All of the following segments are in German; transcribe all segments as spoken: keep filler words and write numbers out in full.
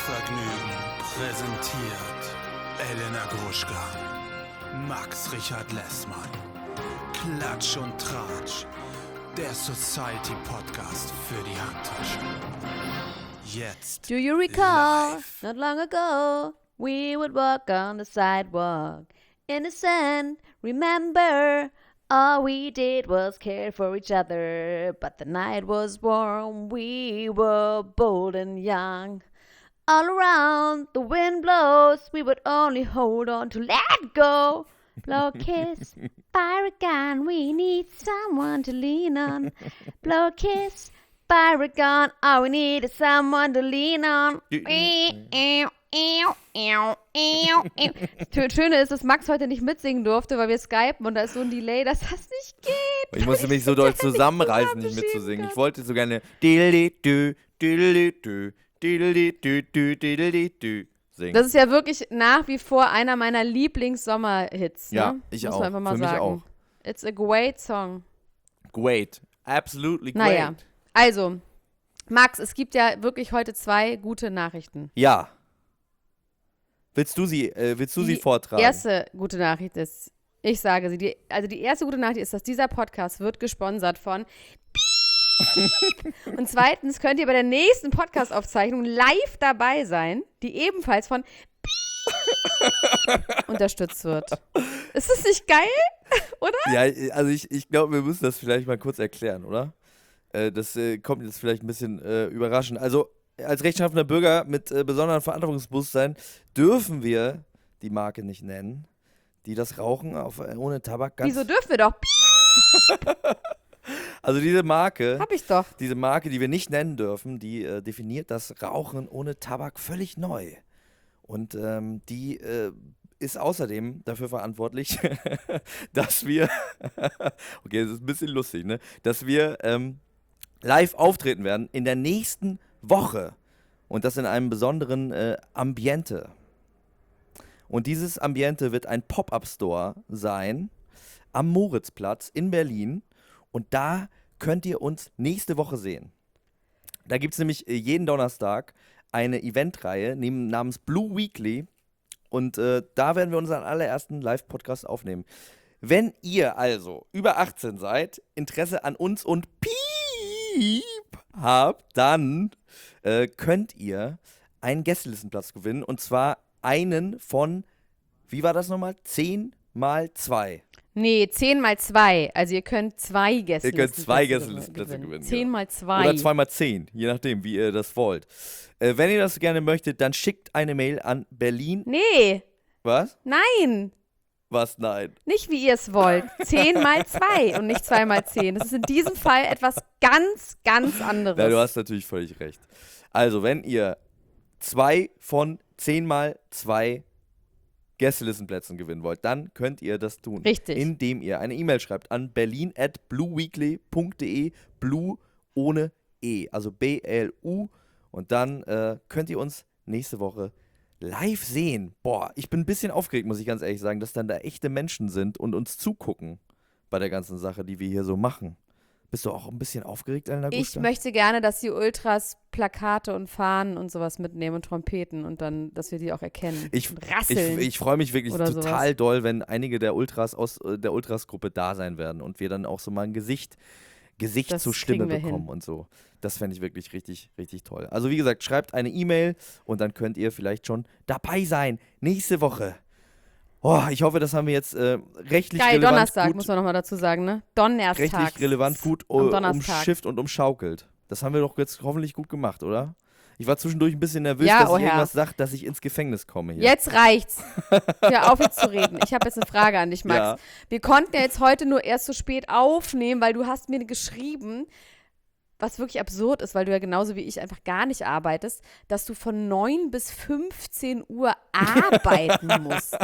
Vergnügen präsentiert Elena Gruschka, Max Richard Lessmann, Klatsch und Tratsch, der Society-Podcast für die Handtasche. Jetzt Do you recall, live. not long ago, we would walk on the sidewalk, innocent, remember, all we did was care for each other, but the night was warm, we were bold and young. All around, the wind blows, we would only hold on to let go. Blow a kiss, fire a gun, we need someone to lean on. Blow a kiss, fire a gun, all we need is someone to lean on. Das Schöne ist, dass Max heute nicht mitsingen durfte, weil wir skypen und da ist so ein Delay, dass das nicht geht. Ich musste mich so doll zusammenreißen, nicht mitzusingen. Ich wollte so gerne diddly-dü, diddly-dü, diddly-dü, diddly-dü singen. Das ist ja wirklich nach wie vor einer meiner Lieblings-Sommerhits. Ne? Ja, ich Muss auch. man einfach mal Für mich sagen. auch. It's a great song. Great. Absolutely great. Naja, also, Max, es gibt ja wirklich heute zwei gute Nachrichten. Ja. Willst du sie, äh, willst du Die sie vortragen? Die erste gute Nachricht ist, ich sage sie, die, also die erste gute Nachricht ist, dass dieser Podcast wird gesponsert von und zweitens könnt ihr bei der nächsten Podcast-Aufzeichnung live dabei sein, die ebenfalls von unterstützt wird. Ist das nicht geil, oder? Ja, also ich, ich glaube, wir müssen das vielleicht mal kurz erklären, oder? Äh, das äh, kommt jetzt vielleicht ein bisschen äh, überraschend. Also als rechtschaffener Bürger mit äh, besonderem Verantwortungsbewusstsein dürfen wir die Marke nicht nennen, die das Rauchen auf, äh, ohne Tabak ganz... Wieso dürfen wir doch? Also diese Marke... Hab ich doch. Diese Marke, die wir nicht nennen dürfen, die äh, definiert das Rauchen ohne Tabak völlig neu. Und ähm, die äh, ist außerdem dafür verantwortlich, dass wir, okay, das ist ein bisschen lustig, ne, dass wir ähm, live auftreten werden in der nächsten Woche. Und das in einem besonderen äh, Ambiente. Und dieses Ambiente wird ein Pop-Up-Store sein am Moritzplatz in Berlin. Und da könnt ihr uns nächste Woche sehen. Da gibt es nämlich äh, jeden Donnerstag eine Eventreihe neben, namens Blue Weekly. Und äh, da werden wir unseren allerersten Live-Podcast aufnehmen. Wenn ihr also über achtzehn seid, Interesse an uns und Piep habt, dann äh, könnt ihr einen Gästelistenplatz gewinnen. Und zwar einen von, wie war das nochmal? zehn mal zwei. Nee, zehn mal zwei. Also ihr könnt zwei Gäste. Ihr könnt zwei Gästelistenplätze gewinnen. zehn mal zwei. Oder zwei mal zehn, je nachdem, wie ihr das wollt. Äh, wenn ihr das gerne möchtet, dann schickt eine Mail an Berlin. Nee, Was? nein. Was? Nein. Nicht wie ihr es wollt. zehn mal zwei und nicht zwei mal zehn. Das ist in diesem Fall etwas ganz, ganz anderes. Na, du hast natürlich völlig recht. Also, wenn ihr zwei von zehn mal zwei Gästelistenplätzen gewinnen wollt, dann könnt ihr das tun. Richtig. Indem ihr eine E-Mail schreibt an berlin at blueweekly punkt de, blue ohne E, also B L U. Und dann äh, könnt ihr uns nächste Woche live sehen. Boah, ich bin ein bisschen aufgeregt, muss ich ganz ehrlich sagen, dass dann da echte Menschen sind und uns zugucken bei der ganzen Sache, die wir hier so machen. Bist du auch ein bisschen aufgeregt, Elena Ich Gruschka? möchte gerne, dass die Ultras Plakate und Fahnen und sowas mitnehmen und Trompeten und dann, dass wir die auch erkennen. Ich, und ich, rasseln. ich freue mich wirklich oder total sowas. doll, wenn einige der Ultras aus äh, der Ultras-Gruppe da sein werden und wir dann auch so mal ein Gesicht, Gesicht Das zur Stimme kriegen wir bekommen hin. und so. Das fände ich wirklich richtig, richtig toll. Also wie gesagt, schreibt eine E-Mail und dann könnt ihr vielleicht schon dabei sein. Nächste Woche. Oh, ich hoffe, das haben wir jetzt äh, rechtlich Geil, relevant Donnerstag, gut, muss man nochmal dazu sagen, ne? Donnerstag. rechtlich relevant gut Am uh, Donnerstag. umschifft und umschaukelt. Das haben wir doch jetzt hoffentlich gut gemacht, oder? Ich war zwischendurch ein bisschen nervös, Ja, dass oh ich Herr. irgendwas sage, dass ich ins Gefängnis komme hier. Jetzt reicht's. Hör auf, jetzt zu reden. Ich habe jetzt eine Frage an dich, Max. Ja. Wir konnten ja jetzt heute nur erst so spät aufnehmen, weil du hast mir geschrieben, was wirklich absurd ist, weil du ja genauso wie ich einfach gar nicht arbeitest, dass du von neun bis fünfzehn Uhr arbeiten musst.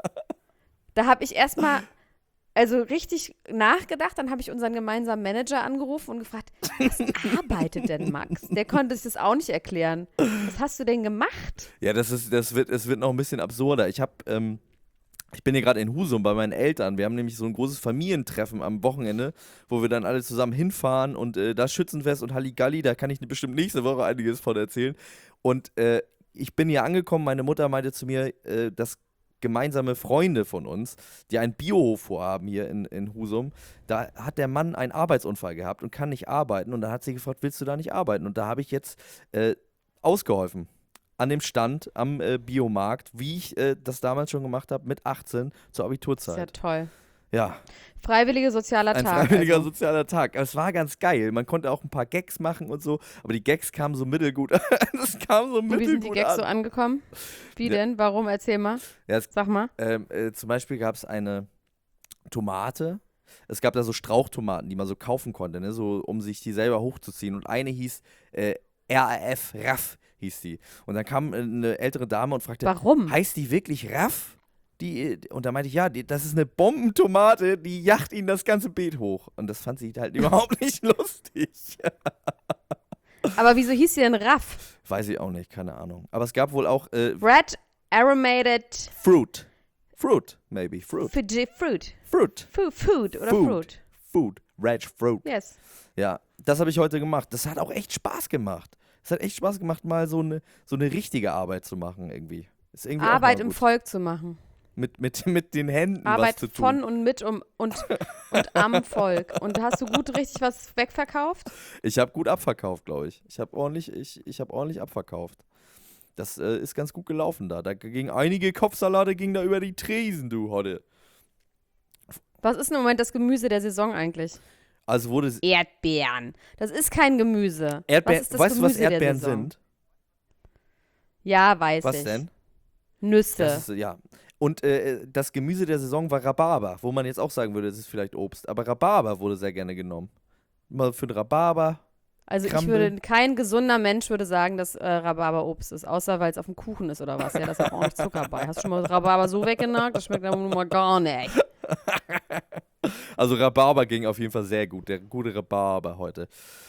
Da habe ich erstmal also richtig nachgedacht, dann habe ich unseren gemeinsamen Manager angerufen und gefragt, was arbeitet denn Max? Der konnte sich das auch nicht erklären. Was hast du denn gemacht? Ja, das ist, das wird, es wird noch ein bisschen absurder. Ich habe, ähm, ich bin hier gerade in Husum bei meinen Eltern. Wir haben nämlich so ein großes Familientreffen am Wochenende, wo wir dann alle zusammen hinfahren und äh, das Schützenfest und Halligalli, da kann ich bestimmt nächste Woche einiges von erzählen. Und äh, ich bin hier angekommen, meine Mutter meinte zu mir, äh, dass gemeinsame Freunde von uns, die einen Biohof vorhaben hier in, in Husum, da hat der Mann einen Arbeitsunfall gehabt und kann nicht arbeiten. Und da hat sie gefragt, willst du da nicht arbeiten? Und da habe ich jetzt äh, ausgeholfen. An dem Stand am äh, Biomarkt, wie ich äh, das damals schon gemacht habe, mit achtzehn zur Abiturzeit. Ist ja toll. Ja. Freiwilliger sozialer Ein Tag. freiwilliger also. sozialer Tag. Aber es war ganz geil. Man konnte auch ein paar Gags machen und so, aber die Gags kamen so mittelgut. Das kam so Und mittelgut wie sind die Gags an. so angekommen? Wie Ja. denn? Warum? Erzähl mal. Ja, es, Sag mal. ähm, äh, zum Beispiel gab es eine Tomate. Es gab da so Strauchtomaten, die man so kaufen konnte, ne? So, um sich die selber hochzuziehen. Und eine hieß äh, R A F, Raff hieß die. Und dann kam äh, eine ältere Dame und fragte, Warum? heißt die wirklich Raff? Die, und da meinte ich, ja, die, das ist eine Bombentomate, die jacht ihnen das ganze Beet hoch. Und das fand sie halt überhaupt nicht lustig. Aber wieso hieß sie denn Raff? Weiß ich auch nicht, keine Ahnung. Aber es gab wohl auch äh, Red Aromated Fruit. Fruit, maybe. Fruit. Fuji Fruit. Fruit. Food, food oder Food. Fruit. Food. Red Fruit. Yes. Ja, das habe ich heute gemacht. Das hat auch echt Spaß gemacht. Es hat echt Spaß gemacht, mal so eine, so eine richtige Arbeit zu machen irgendwie. Ist irgendwie auch Arbeit mal im gut. Volk zu machen. Mit, mit, mit den Händen Arbeit was zu tun. von und mit um, und, und am Volk. Und hast du gut richtig was wegverkauft? Ich habe gut abverkauft, glaube ich. Ich habe ordentlich, ich, ich hab ordentlich abverkauft. Das äh, ist ganz gut gelaufen da. Da ging einige Kopfsalate ging da über die Tresen, du heute. Was ist im Moment das Gemüse der Saison eigentlich? Also wurde es Erdbeeren. Das ist kein Gemüse. Erdbeeren. Was ist das Weißt du, was Gemüse der Erdbeeren Saison? sind? Ja, weiß Was ich. denn? Nüsse. Das ist, ja. Und äh, das Gemüse der Saison war Rhabarber, wo man jetzt auch sagen würde, das ist vielleicht Obst. Aber Rhabarber wurde sehr gerne genommen. Mal für den Rhabarber. Also ich Krambel. würde, kein gesunder Mensch würde sagen, dass äh, Rhabarber Obst ist, außer weil es auf dem Kuchen ist oder was. Ja, da ist ja auch nicht Zucker bei. Hast du schon mal Rhabarber so weggenagt? Das schmeckt aber nun mal gar nicht. Also Rhabarber ging auf jeden Fall sehr gut. Der gute Rhabarber heute.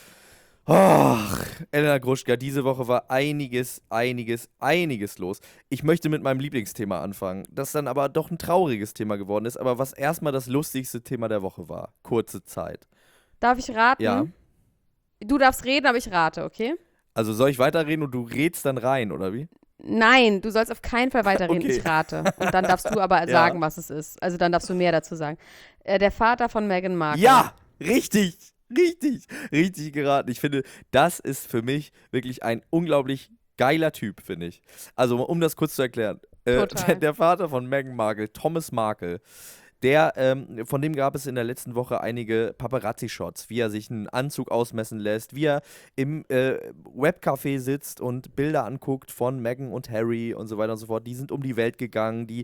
Ach, Elena Gruschka, diese Woche war einiges, einiges, einiges los. Ich möchte mit meinem Lieblingsthema anfangen, das dann aber doch ein trauriges Thema geworden ist, aber was erstmal das lustigste Thema der Woche war. Kurze Zeit. Darf ich raten? Ja. Du darfst reden, aber ich rate, okay? Also soll ich weiterreden und du rätst dann rein, oder wie? Nein, du sollst auf keinen Fall weiterreden. Okay. Ich rate. Und dann darfst du aber Ja. sagen, was es ist. Also dann darfst du mehr dazu sagen. Äh, der Vater von Meghan Markle. Ja, richtig, richtig, richtig geraten. Ich finde, das ist für mich wirklich ein unglaublich geiler Typ, finde ich. Also, um das kurz zu erklären. Äh, Total. der, der Vater von Meghan Markle, Thomas Markle, der, ähm, von dem gab es in der letzten Woche einige Paparazzi-Shots, wie er sich einen Anzug ausmessen lässt, wie er im äh, Webcafé sitzt und Bilder anguckt von Meghan und Harry und so weiter und so fort. Die sind um die Welt gegangen, die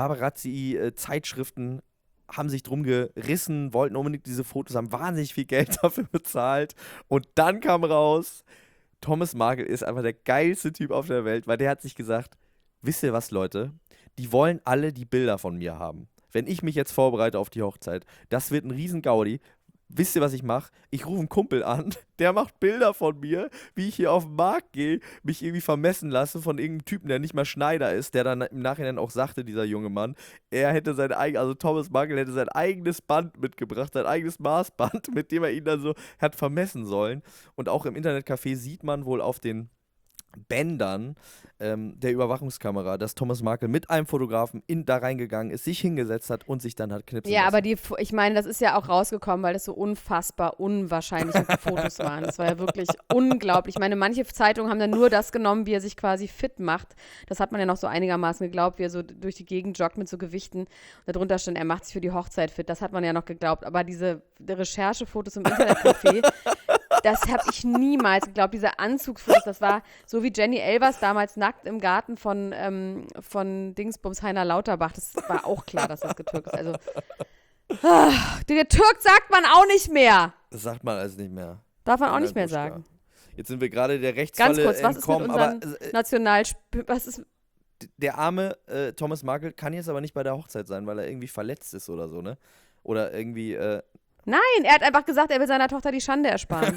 Paparazzi-Zeitschriften haben sich drum gerissen, wollten unbedingt diese Fotos, haben wahnsinnig viel Geld dafür bezahlt. Und dann kam raus, Thomas Markle ist einfach der geilste Typ auf der Welt, weil der hat sich gesagt, wisst ihr was, Leute? Die wollen alle die Bilder von mir haben. Wenn ich mich jetzt vorbereite auf die Hochzeit, das wird ein riesen Gaudi. Wisst ihr, was ich mache? Ich rufe einen Kumpel an, der macht Bilder von mir, wie ich hier auf den Markt gehe, mich irgendwie vermessen lasse von irgendeinem Typen, der nicht mal Schneider ist, der dann im Nachhinein auch sagte, dieser junge Mann, er hätte sein eigenes, also Thomas Markle hätte sein eigenes Band mitgebracht, sein eigenes Maßband, mit dem er ihn dann so hat vermessen sollen. Und auch im Internetcafé sieht man wohl auf den Bändern ähm, der Überwachungskamera, dass Thomas Markle mit einem Fotografen in, da reingegangen ist, sich hingesetzt hat und sich dann hat knipsen Ja, lassen. aber die, Fo- ich meine, das ist ja auch rausgekommen, weil das so unfassbar unwahrscheinliche Fotos waren. Das war ja wirklich unglaublich. Ich meine, manche Zeitungen haben dann nur das genommen, wie er sich quasi fit macht. Das hat man ja noch so einigermaßen geglaubt, wie er so durch die Gegend joggt mit so Gewichten. Und darunter stand, er macht sich für die Hochzeit fit. Das hat man ja noch geglaubt. Aber diese die Recherchefotos im Internetcafé, das habe ich niemals geglaubt. Diese Anzugsfotos, das war so wie Jenny Elvers damals nackt im Garten von, ähm, von Dingsbums Heiner Lauterbach. Das war auch klar, dass das getürkt ist. Also, ah, der Türk sagt man auch nicht mehr. Das sagt man also nicht mehr. Darf man auch Elena nicht mehr Gruschka. sagen. Jetzt sind wir gerade der Rechtsfalle Ganz kurz, was ist mit entkommen, unseren aber äh, Nationalsp... Was ist... der arme äh, Thomas Markle kann jetzt aber nicht bei der Hochzeit sein, weil er irgendwie verletzt ist oder so, ne? Oder irgendwie, äh, Nein, er hat einfach gesagt, er will seiner Tochter die Schande ersparen.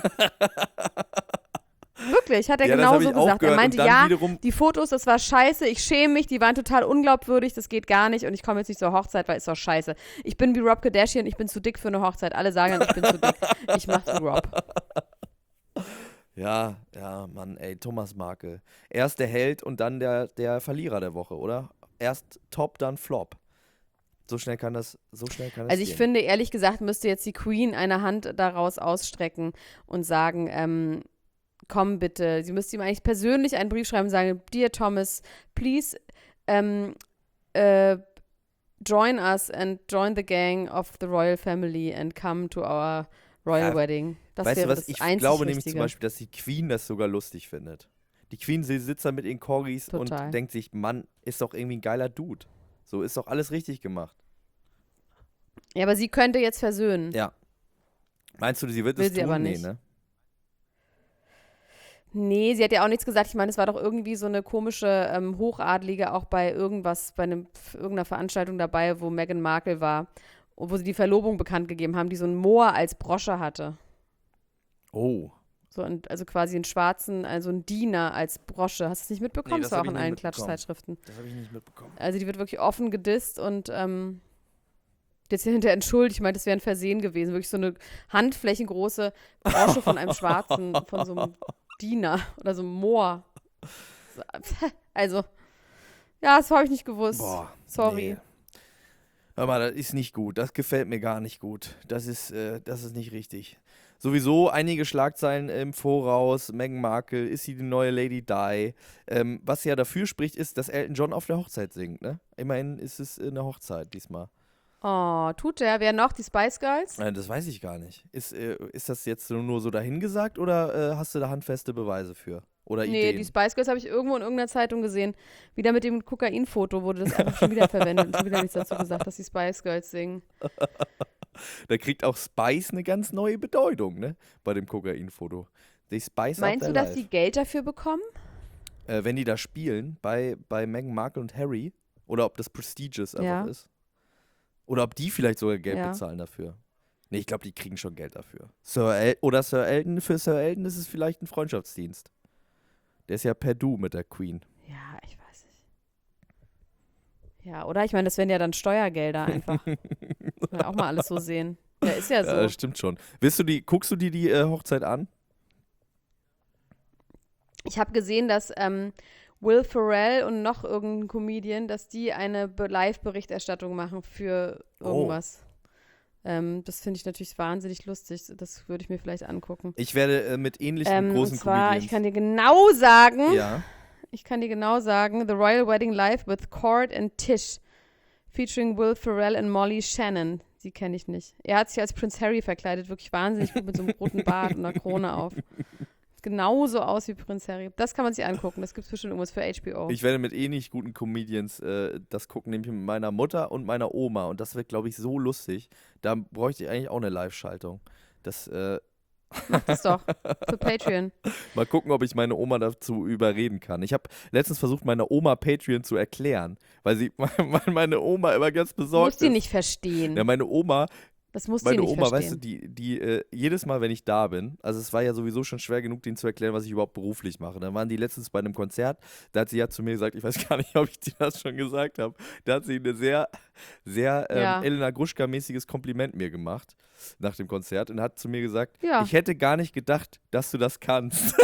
Wirklich, hat er Ja, das genau hab so ich auch gesagt. Er gehört. meinte, Und dann ja, wiederum- die Fotos, das war scheiße, ich schäme mich, die waren total unglaubwürdig, das geht gar nicht und ich komme jetzt nicht zur Hochzeit, weil es doch scheiße. Ich bin wie Rob Kardashian, ich bin zu dick für eine Hochzeit. Alle sagen dann, ich bin zu dick. Ich mach zu Rob. Ja, ja, Mann, ey, Thomas Markl. Erst der Held und dann der, der Verlierer der Woche, oder? Erst Top, dann Flop. So schnell kann das, so schnell kann das Also ich gehen. finde, ehrlich gesagt, müsste jetzt die Queen eine Hand daraus ausstrecken und sagen, ähm, komm bitte, sie müsste ihm eigentlich persönlich einen Brief schreiben und sagen, Dear Thomas, please ähm, äh, join us and join the gang of the royal family and come to our royal Ja, wedding. Das weißt du wäre was, das ich einzig glaube nämlich zum Richtige. Beispiel, dass die Queen das sogar lustig findet. Die Queen, sie sitzt da mit ihren Corgis Total. und denkt sich, Mann, ist doch irgendwie ein geiler Dude. So, ist doch alles richtig gemacht. Ja, aber sie könnte jetzt versöhnen. Ja. Meinst du, sie wird Will es sie tun? aber Nee, nicht. ne? Nee, sie hat ja auch nichts gesagt. Ich meine, es war doch irgendwie so eine komische ähm, Hochadlige auch bei irgendwas, bei einem, irgendeiner Veranstaltung dabei, wo Meghan Markle war, wo sie die Verlobung bekannt gegeben haben, die so ein Moor als Brosche hatte. Oh. So ein, also quasi einen schwarzen, also ein Diener als Brosche. Hast du es nicht mitbekommen? Nee, das das war hab auch ich in nicht allen mitbekommen. Klatschzeitschriften. Das habe ich nicht mitbekommen. Also die wird wirklich offen gedisst und ähm, jetzt hinterher entschuldigt. Ich meine, das wäre ein Versehen gewesen. Wirklich so eine handflächengroße Brosche von einem Schwarzen, von so einem Diener oder so einem Moor. Also, ja, das habe ich nicht gewusst. Boah. Sorry. Nee. Hör mal, das ist nicht gut. Das gefällt mir gar nicht gut. Das ist, äh, das ist nicht richtig. Sowieso einige Schlagzeilen im Voraus. Meghan Markle, ist sie die neue Lady Di? Ähm, was ja dafür spricht, ist, dass Elton John auf der Hochzeit singt, ne? Immerhin ist es eine Hochzeit diesmal. Oh, tut der? Wer noch? Die Spice Girls? Äh, das weiß ich gar nicht. Ist, äh, ist das jetzt nur, nur so dahingesagt oder äh, hast du da handfeste Beweise für? Oder Nee, Ideen? die Spice Girls habe ich irgendwo in irgendeiner Zeitung gesehen. Wieder mit dem Kokainfoto wurde das einfach schon wieder verwendet und schon wieder nichts dazu gesagt, dass die Spice Girls singen. Da kriegt auch Spice eine ganz neue Bedeutung, ne? Bei dem Kokainfoto. Die Spice Meinst up du, their dass life. die Geld dafür bekommen? Äh, wenn die da spielen, bei, bei Meghan Markle und Harry, oder ob das prestigious einfach Ja. ist. Oder ob die vielleicht sogar Geld Ja. bezahlen dafür. Nee, ich glaube, die kriegen schon Geld dafür. Sir El oder Sir Elton, für Sir Elton ist es vielleicht ein Freundschaftsdienst. Der ist ja per Du mit der Queen. Ja, ich weiß nicht. Ja, oder? Ich meine, das wären ja dann Steuergelder einfach. Kann ja auch mal alles so sehen. Ja, ist ja so. Ja, das stimmt schon. Willst du die, guckst du dir die äh, Hochzeit an? Ich habe gesehen, dass ähm, Will Ferrell und noch irgendein Comedian, dass die eine Be- Live-Berichterstattung machen für irgendwas. Ähm, das finde ich natürlich wahnsinnig lustig. Das würde ich mir vielleicht angucken. Ich werde äh, mit ähnlichen Ähm, und großen zwar, Comedians. ich kann dir genau sagen, ja. ich kann dir genau sagen, The Royal Wedding Live with Cord and Tish, featuring Will Ferrell und Molly Shannon. Sie kenne ich nicht. Er hat sich als Prince Harry verkleidet, wirklich wahnsinnig gut mit so einem roten Bart und einer Krone auf. Genauso aus wie Prinz Harry. Das kann man sich angucken. Das gibt es bestimmt irgendwas für H B O. Ich werde mit ähnlich guten Comedians äh, das gucken, nämlich mit meiner Mutter und meiner Oma. Und das wird, glaube ich, so lustig. Da bräuchte ich eigentlich auch eine Live-Schaltung. Das, äh, Mach das doch. Für Patreon. mal gucken, ob ich meine Oma dazu überreden kann. Ich habe letztens versucht, meiner Oma Patreon zu erklären, weil sie, weil meine Oma immer ganz besorgt Muss sie ist. nicht verstehen. Ja, meine Oma, Das muss sie meine nicht Oma, verstehen. weißt du, die, die äh, jedes Mal, wenn ich da bin, also es war ja sowieso schon schwer genug, denen zu erklären, was ich überhaupt beruflich mache. Dann waren die letztens bei einem Konzert, da hat sie ja zu mir gesagt, ich weiß gar nicht, ob ich dir das schon gesagt habe, da hat sie eine sehr, sehr ähm, Ja. Elena Gruschka-mäßiges Kompliment mir gemacht nach dem Konzert und hat zu mir gesagt, Ja. ich hätte gar nicht gedacht, dass du das kannst.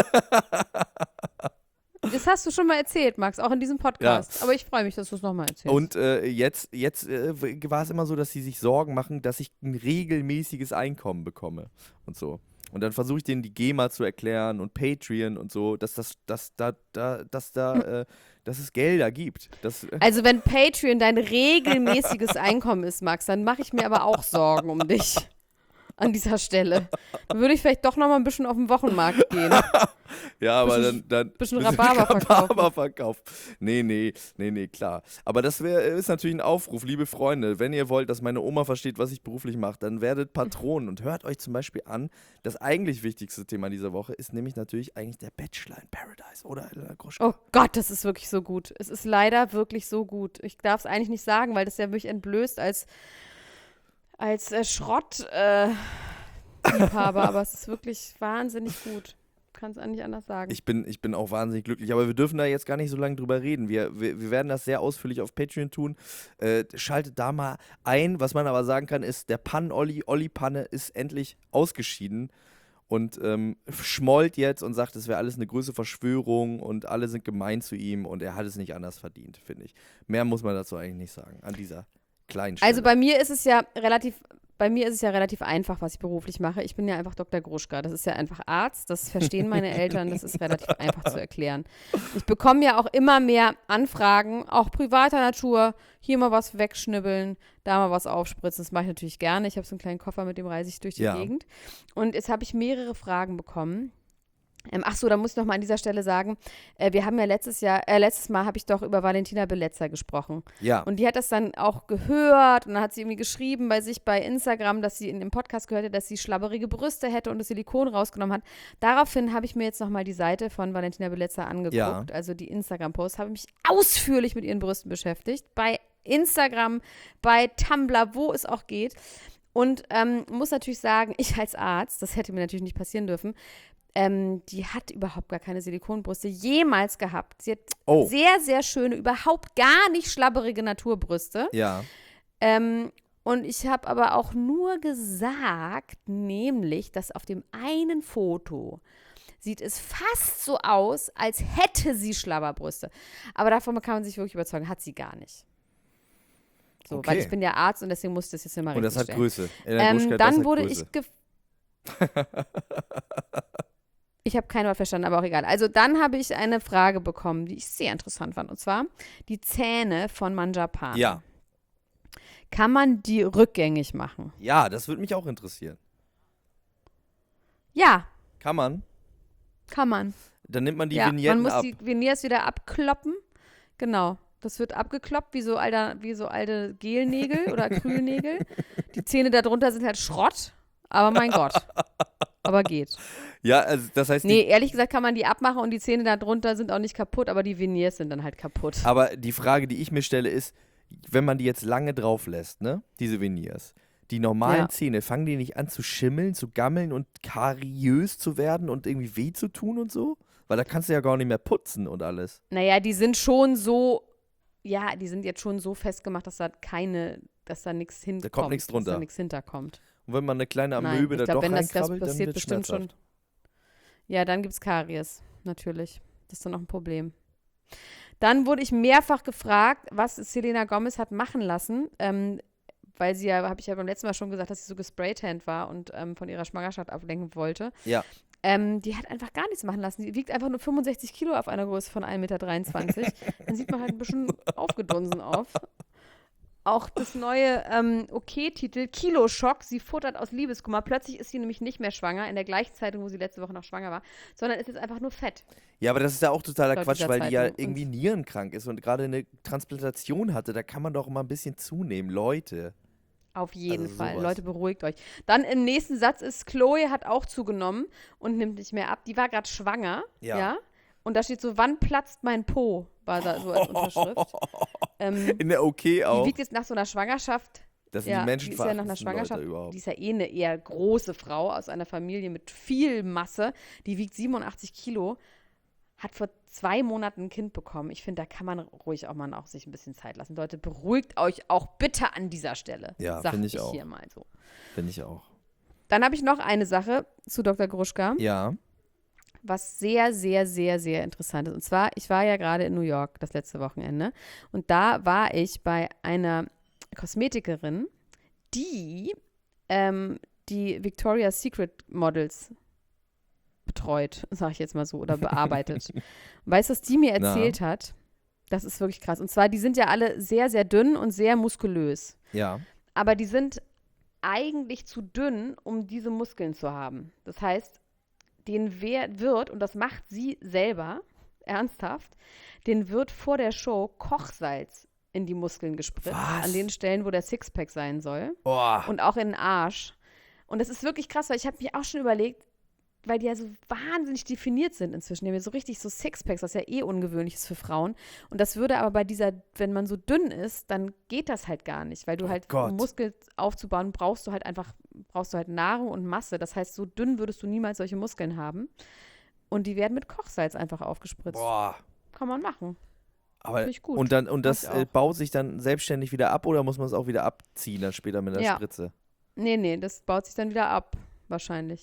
Das hast du schon mal erzählt, Max, auch in diesem Podcast. Aber ich freue mich, dass du es nochmal erzählst. Und äh, jetzt, jetzt äh, war es immer so, dass sie sich Sorgen machen, dass ich ein regelmäßiges Einkommen bekomme und so. Und dann versuche ich denen die GEMA zu erklären und Patreon und so, dass das, dass da, da, dass da, äh, dass es Gelder gibt. Dass, äh, Also wenn Patreon dein regelmäßiges Einkommen ist, Max, dann mache ich mir aber auch Sorgen um dich an dieser Stelle. Dann würde ich vielleicht doch noch mal ein bisschen auf den Wochenmarkt gehen. ja, aber bisschen- dann, dann bisschen Rhabarber verkaufen. Rhabarberverkauf. Nee, nee, nee, nee, klar. Aber das wär, ist natürlich ein Aufruf, liebe Freunde. Wenn ihr wollt, dass meine Oma versteht, was ich beruflich mache, dann werdet Patronen und hört euch zum Beispiel an. Das eigentlich wichtigste Thema dieser Woche ist nämlich natürlich eigentlich der Bachelor in Paradise, oder, Elena Gruschka? Oh Gott, das ist wirklich so gut. Es ist leider wirklich so gut. Ich darf es eigentlich nicht sagen, weil das ja mich entblößt als, als äh, Schrott äh, Liebhaber, aber es ist wirklich wahnsinnig gut. Kann es eigentlich anders sagen. Ich bin, ich bin auch wahnsinnig glücklich, aber wir dürfen da jetzt gar nicht so lange drüber reden. Wir, wir, wir werden das sehr ausführlich auf Patreon tun. Äh, schaltet da mal ein. Was man aber sagen kann, ist, der Pan-Olli, Olli Panne ist endlich ausgeschieden. und ähm, schmollt jetzt und sagt, es wäre alles eine größere Verschwörung und alle sind gemein zu ihm und er hat es nicht anders verdient, finde ich. Mehr muss man dazu eigentlich nicht sagen, an dieser kleinen Stelle. Also bei mir ist es ja relativ, bei mir ist es ja relativ einfach, was ich beruflich mache. Ich bin ja einfach Doktor Gruschka. Das ist ja einfach Arzt. Das verstehen meine Eltern. Das ist relativ einfach zu erklären. Ich bekomme ja auch immer mehr Anfragen, auch privater Natur. Hier mal was wegschnibbeln, da mal was aufspritzen. Das mache ich natürlich gerne. Ich habe so einen kleinen Koffer, mit dem reise ich durch die Ja. Gegend. Und jetzt habe ich mehrere Fragen bekommen. Ähm, ach so, da muss ich noch mal an dieser Stelle sagen, äh, wir haben ja letztes Jahr, äh, letztes Mal habe ich doch über Valentina Beletzer gesprochen. Ja, Und die hat das dann auch gehört und dann hat sie irgendwie geschrieben bei sich bei Instagram, dass sie in dem Podcast gehört hat, dass sie schlabberige Brüste hätte und das Silikon rausgenommen hat. Daraufhin habe ich mir jetzt nochmal die Seite von Valentina Beletzer angeguckt, Ja. also die Instagram-Posts, habe mich ausführlich mit ihren Brüsten beschäftigt, bei Instagram, bei Tumblr, wo es auch geht. Und ähm, muss natürlich sagen, ich als Arzt, das hätte mir natürlich nicht passieren dürfen, Ähm, die hat überhaupt gar keine Silikonbrüste jemals gehabt. Sie hat Oh. sehr, sehr schöne, überhaupt gar nicht schlabberige Naturbrüste. ja. Ähm, und ich habe aber auch nur gesagt, nämlich, dass auf dem einen Foto sieht es fast so aus, als hätte sie Schlabberbrüste. Aber davon kann man sich wirklich überzeugen, hat sie gar nicht. So, Okay. weil ich bin ja Arzt und deswegen muss ich das jetzt immer Und richtig das hat stellen. Größe. Elena Gruschka, Ähm, das dann hat wurde Größe. ich gef- Ich habe kein Wort verstanden, aber auch egal. Also dann habe ich eine Frage bekommen, die ich sehr interessant fand. Und zwar die Zähne von Manjapan. Ja. Kann man die rückgängig machen? Ja, das würde mich auch interessieren. Ja, Kann man? kann man. Dann nimmt man die ja, Vignetten man muss ab. die Veneers wieder abkloppen. Genau. Das wird abgekloppt, wie so, alter, wie so alte Gelnägel oder Acrylnägel. Die Zähne darunter sind halt Schrott. Aber mein Gott. Aber geht. Ja, also das heißt, Nee, die, ehrlich gesagt kann man die abmachen und die Zähne darunter sind auch nicht kaputt, aber die Veneers sind dann halt kaputt. aber die Frage, die ich mir stelle, ist, wenn man die jetzt lange drauf lässt, ne, diese Veneers, die normalen Ja. Zähne, fangen die nicht an zu schimmeln, zu gammeln und kariös zu werden und irgendwie weh zu tun und so? Weil da kannst du ja gar nicht mehr putzen und alles. Naja, die sind schon so, ja, die sind jetzt schon so festgemacht, dass da keine, dass da nichts hinkommt. kommt nichts Dass drunter. da nichts hinterkommt. Und wenn man eine kleine Nein, Amöbe ich da glaub, doch wenn das- das reinkrabbelt, dann passiert wird bestimmt schon. schmerzhaft. Ja, dann gibt's Karies, natürlich. Das ist dann auch ein Problem. Dann wurde ich mehrfach gefragt, was Selena Gomez hat machen lassen, ähm, weil sie ja, habe ich ja beim letzten Mal schon gesagt, dass sie so gespraytanned war und ähm, von ihrer Schwangerschaft ablenken wollte. Ja. Ähm, die hat einfach gar nichts machen lassen. Die wiegt einfach nur fünfundsechzig Kilo auf einer Größe von ein Meter dreiundzwanzig. Dann sieht man halt ein bisschen aufgedunsen auf. Auch das neue ähm, OK-Titel, Kiloschock, sie futtert aus Liebeskummer. Plötzlich ist sie nämlich nicht mehr schwanger, in der gleichen Zeitung, wo sie letzte Woche noch schwanger war, sondern ist jetzt einfach nur fett. Ja, aber das ist ja auch totaler Laut Quatsch, dieser weil die ja Zeitung. Und- irgendwie nierenkrank ist und gerade eine Transplantation hatte. Da kann man doch mal ein bisschen zunehmen, Leute. Auf jeden Also Fall. sowas. Leute, beruhigt euch. Dann im nächsten Satz ist, Chloe hat auch zugenommen und nimmt nicht mehr ab. Die war gerade schwanger. Ja. Ja. Und da steht so, wann platzt mein Po? War da so als Unterschrift. ähm, In der OK die auch. wiegt jetzt nach so einer Schwangerschaft. Das sind Ja, die die ist ja nach einer menschenverachtendsten Schwangerschaft. Leute überhaupt. Die ist ja eh eine eher große Frau aus einer Familie mit viel Masse. Die wiegt siebenundachtzig Kilo. Hat vor zwei Monaten ein Kind bekommen. Ich finde, da kann man ruhig auch mal auch sich ein bisschen Zeit lassen. Leute, beruhigt euch auch bitte an dieser Stelle. Ja, Sag finde ich ich auch. hier mal so. Finde ich auch. Dann habe ich noch eine Sache zu Doktor Gruschka, Ja. was sehr, sehr, sehr, sehr interessant ist. Und zwar, ich war ja gerade in New York das letzte Wochenende und da war ich bei einer Kosmetikerin, die ähm, die Victoria's Secret Models betreut, sage ich jetzt mal so, oder bearbeitet. Weißt du, was die mir Na? erzählt hat? Das ist wirklich krass. Und zwar, die sind ja alle sehr, sehr dünn und sehr muskulös. Ja. Aber die sind eigentlich zu dünn, um diese Muskeln zu haben. Das heißt, denen wer- wird, und das macht sie selber, ernsthaft, denen wird vor der Show Kochsalz in die Muskeln gespritzt. Was? An den Stellen, wo der Sixpack sein soll. Oh. Und auch in den Arsch. Und das ist wirklich krass, weil ich habe mir auch schon überlegt, weil die ja so wahnsinnig definiert sind inzwischen. Die haben ja so richtig so Sixpacks, was ja eh ungewöhnlich ist für Frauen. Und das würde aber bei dieser, wenn man so dünn ist, dann geht das halt gar nicht, weil du Oh halt, Gott. um Muskeln aufzubauen, brauchst du halt einfach, brauchst du halt Nahrung und Masse. Das heißt, so dünn würdest du niemals solche Muskeln haben. Und die werden mit Kochsalz einfach aufgespritzt. Boah. Kann man machen. Aber Finde ich gut. und dann und Mach das ich äh, auch. baut sich dann selbstständig wieder ab oder muss man es auch wieder abziehen dann später mit der Ja. Spritze? Nee, nee, das baut sich dann wieder ab, wahrscheinlich.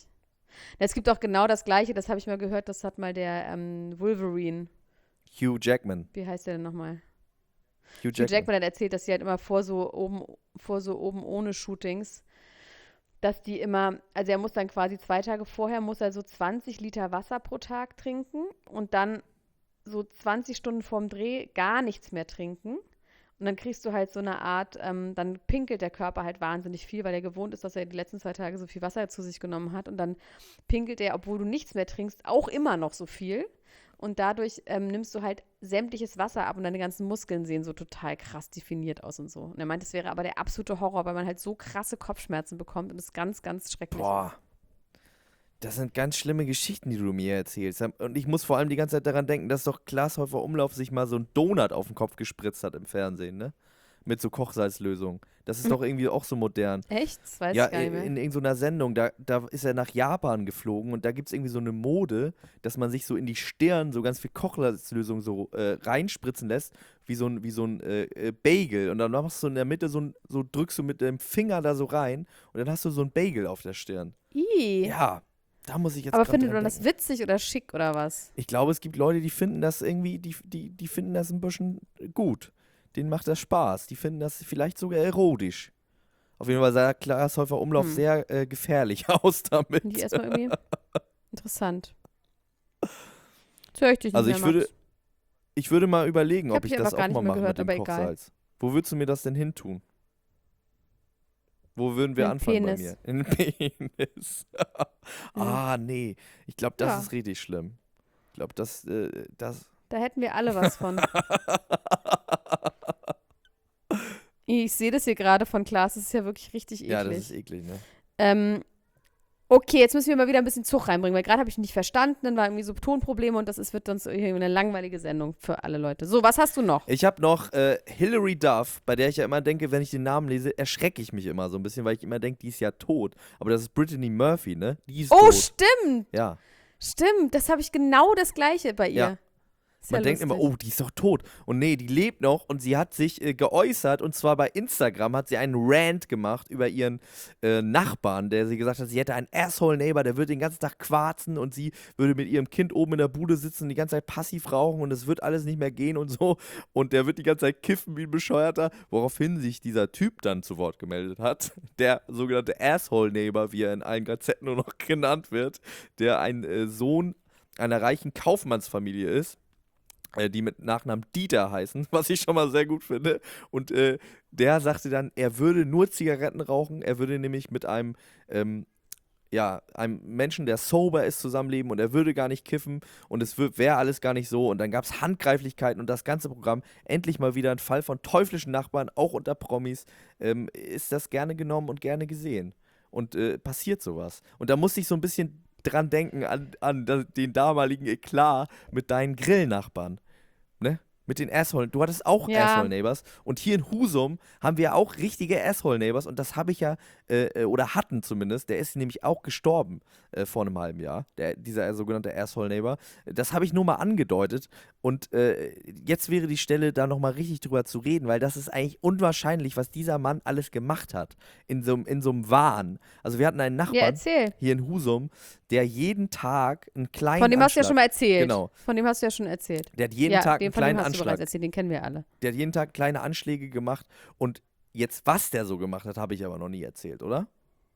Es gibt auch genau das Gleiche, das habe ich mal gehört, das hat mal der ähm, Wolverine, Hugh Jackman. wie heißt der denn nochmal? Hugh Hugh Jackman. Jackman hat erzählt, dass sie halt immer vor so oben, vor so oben ohne Shootings, dass die immer, also er muss dann quasi zwei Tage vorher, muss er so zwanzig Liter Wasser pro Tag trinken und dann so zwanzig Stunden vorm Dreh gar nichts mehr trinken. Und dann kriegst du halt so eine Art, ähm, dann pinkelt der Körper halt wahnsinnig viel, weil er gewohnt ist, dass er die letzten zwei Tage so viel Wasser zu sich genommen hat. Und dann pinkelt er, obwohl du nichts mehr trinkst, auch immer noch so viel. Und dadurch ähm, nimmst du halt sämtliches Wasser ab und deine ganzen Muskeln sehen so total krass definiert aus und so. Und er meint, es wäre aber der absolute Horror, weil man halt so krasse Kopfschmerzen bekommt und es ganz, ganz schrecklich Boah. ist. Das sind ganz schlimme Geschichten, die du mir erzählst. Und ich muss vor allem die ganze Zeit daran denken, dass doch Klaas Häufer Umlauf sich mal so einen Donut auf den Kopf gespritzt hat im Fernsehen, ne? Mit so Kochsalzlösung. Das ist doch irgendwie auch so modern. Echt? Das weiß Ja, ich gar nicht in, mehr. in irgendeiner Sendung, da, da ist er nach Japan geflogen und da gibt es irgendwie so eine Mode, dass man sich so in die Stirn so ganz viel Kochsalzlösung so äh, reinspritzen lässt, wie so ein, wie so ein äh, äh, Bagel. Und dann machst du in der Mitte so, ein, so drückst du mit dem Finger da so rein und dann hast du so ein Bagel auf der Stirn. Ih. Ja, da muss ich jetzt Aber grad findet dran man das denken. witzig oder schick oder was? Ich glaube, es gibt Leute, die finden das irgendwie, die, die, die finden das ein bisschen gut. Denen macht das Spaß. Die finden das vielleicht sogar erotisch. Auf jeden Fall sah Klaas Häufer Umlauf Hm. sehr äh, gefährlich aus damit. Finde ich erstmal irgendwie interessant. Jetzt höre ich dich nicht Also mehr, ich würde, Max. ich würde mal überlegen, Ich ob hab ich dich das einfach gar auch nicht mal mehr mache gehört, mit dem aber egal. Kochsalz. Wo würdest du mir das denn hin tun? Wo würden wir In den anfangen bei Penis. mir? In den Penis. Ah, nee. Ich glaube, das Ja. ist richtig schlimm. Ich glaube, das, äh, das. Da hätten wir alle was von. Ich sehe das hier gerade von Klaas, das ist ja wirklich richtig eklig. Ja, das ist eklig, ne? ähm, okay, jetzt müssen wir mal wieder ein bisschen Zug reinbringen, weil gerade habe ich nicht verstanden, dann war irgendwie so Tonprobleme und das ist, wird dann so irgendwie eine langweilige Sendung für alle Leute. So, was hast du noch? Ich habe noch äh, Hilary Duff, bei der ich ja immer denke, wenn ich den Namen lese, erschrecke ich mich immer so ein bisschen, weil ich immer denke, die ist ja tot. Aber das ist Brittany Murphy, ne? Die ist Oh, tot. stimmt! Ja. Stimmt, das habe ich genau das Gleiche bei ihr. Ja. Ist Man ja denkt immer, lustig. oh, die ist doch tot. Und nee, die lebt noch und sie hat sich äh, geäußert und zwar bei Instagram hat sie einen Rant gemacht über ihren äh, Nachbarn, der sie gesagt hat, sie hätte einen Asshole-Neighbor, der würde den ganzen Tag quarzen und sie würde mit ihrem Kind oben in der Bude sitzen und die ganze Zeit passiv rauchen und es wird alles nicht mehr gehen und so. Und der wird die ganze Zeit kiffen wie ein Bescheuerter, woraufhin sich dieser Typ dann zu Wort gemeldet hat, der sogenannte Asshole-Neighbor, wie er in allen Gazetten nur noch genannt wird, der ein äh, Sohn einer reichen Kaufmannsfamilie ist, die mit Nachnamen Dieter heißen, was ich schon mal sehr gut finde. Und äh, der sagte dann, er würde nur Zigaretten rauchen, er würde nämlich mit einem, ähm, ja, einem Menschen, der sober ist, zusammenleben und er würde gar nicht kiffen und es wäre alles gar nicht so. Und dann gab es Handgreiflichkeiten und das ganze Programm, endlich mal wieder ein Fall von teuflischen Nachbarn, auch unter Promis, ähm, ist das gerne genommen und gerne gesehen. Und äh, passiert sowas. Und da musste ich so ein bisschen dran denken, an, an den damaligen Eklat mit deinen Grillnachbarn. Ne? Mit den Asshole. Du hattest auch Ja. Asshole-Neighbors. Und hier in Husum haben wir auch richtige Asshole-Neighbors. Und das habe ich ja, äh, oder hatten zumindest. Der ist nämlich auch gestorben äh, vor einem halben Jahr. Der, dieser sogenannte Asshole-Neighbor. Das habe ich nur mal angedeutet. Und äh, jetzt wäre die Stelle, da nochmal richtig drüber zu reden, weil das ist eigentlich unwahrscheinlich, was dieser Mann alles gemacht hat. In so in so einem Wahn. Also wir hatten einen Ja, Nachbarn erzähl. hier in Husum, der jeden Tag einen kleinen Von dem hast du ja Anschlag, schon mal erzählt. Genau. Von dem hast du ja schon erzählt. Der hat jeden ja, Tag den, einen von dem kleinen hast du Anschlag. bereits erzählt, den kennen wir alle. Der hat jeden Tag kleine Anschläge gemacht und jetzt, was der so gemacht hat, habe ich aber noch nie erzählt, oder?